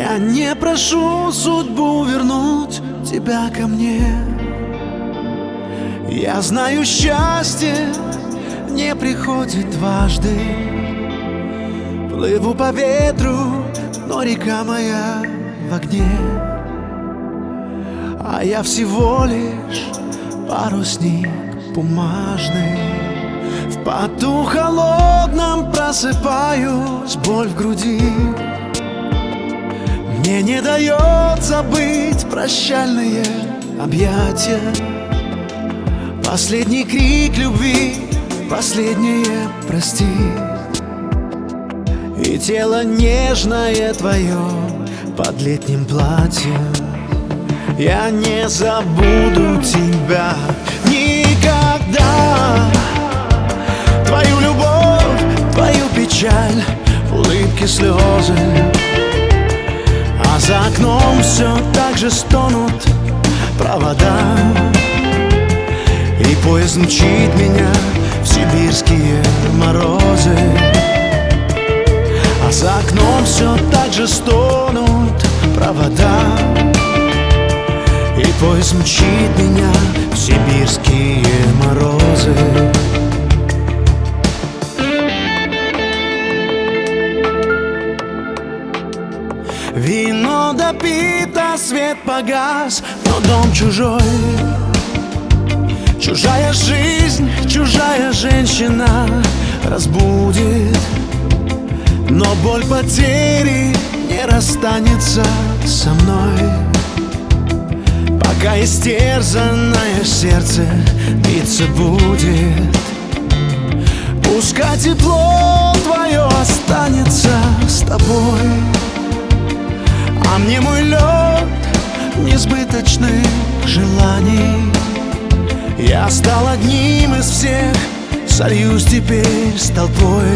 Я не прошу судьбу вернуть тебя ко мне. Я знаю, счастье не приходит дважды. Плыву по ветру, но река моя в огне. А я всего лишь парусник бумажный. В поту холодном просыпаюсь, боль в груди. Мне не дает забыть прощальные объятия. Последний крик любви, последнее прости. И тело нежное твое под летним платьем. Я не забуду тебя никогда. Твою любовь, твою печаль, улыбки, слезы. А за окном все так же стонут провода. И поезд мчит меня в сибирские морозы. А за окном все так же стонут провода. И поезд мчит меня в сибирские морозы. Вино допито, свет погас, но дом чужой. Чужая жизнь, чужая женщина разбудит. Но боль потери не расстанется со мной, пока истерзанное сердце биться будет. Пускай тепло твое останется с тобой, а мне мой лед несбыточных желаний. Я стал одним из всех, сольюсь теперь с толпой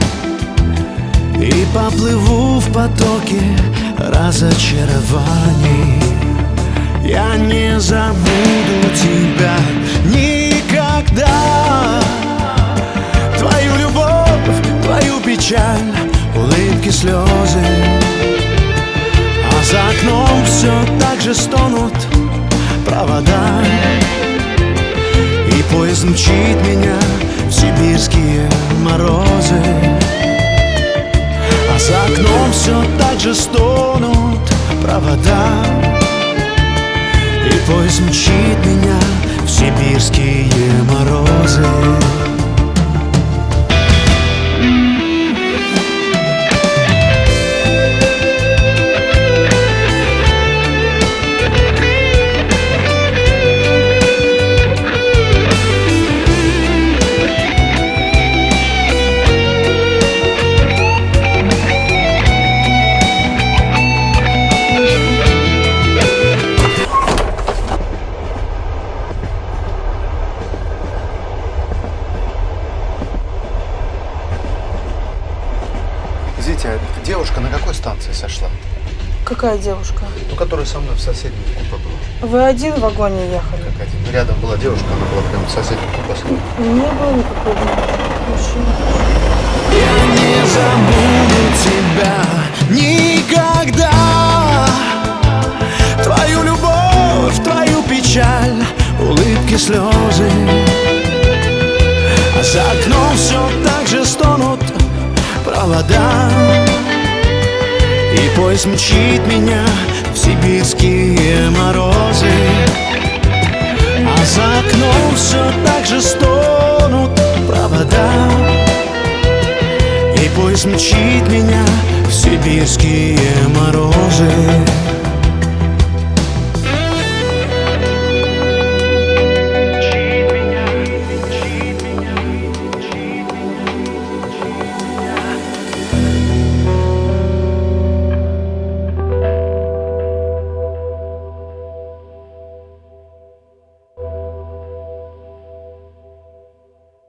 и поплыву в потоке разочарований. Я не забуду тебя никогда. Твою любовь, твою печаль, улыбки, слезы. А за окном все так же стонут провода. И поезд мчит меня в сибирские морозы. А за окном все так же стонут провода. И поезд мчит меня в сибирские морозы. Зитя, девушка на какой станции сошла? Какая девушка? Ну, которая со мной в соседнем купе была. Вы один в вагоне ехали? Как один. Рядом была девушка, она была прямо в соседнем купе. Не было никакой мужчины. Я не забуду тебя никогда. Твою любовь, твою печаль, улыбки, слезы. А за окном все так же стонут провода. И поезд мчит меня в сибирские морозы. А за окном все так же стонут провода. И поезд мчит меня в сибирские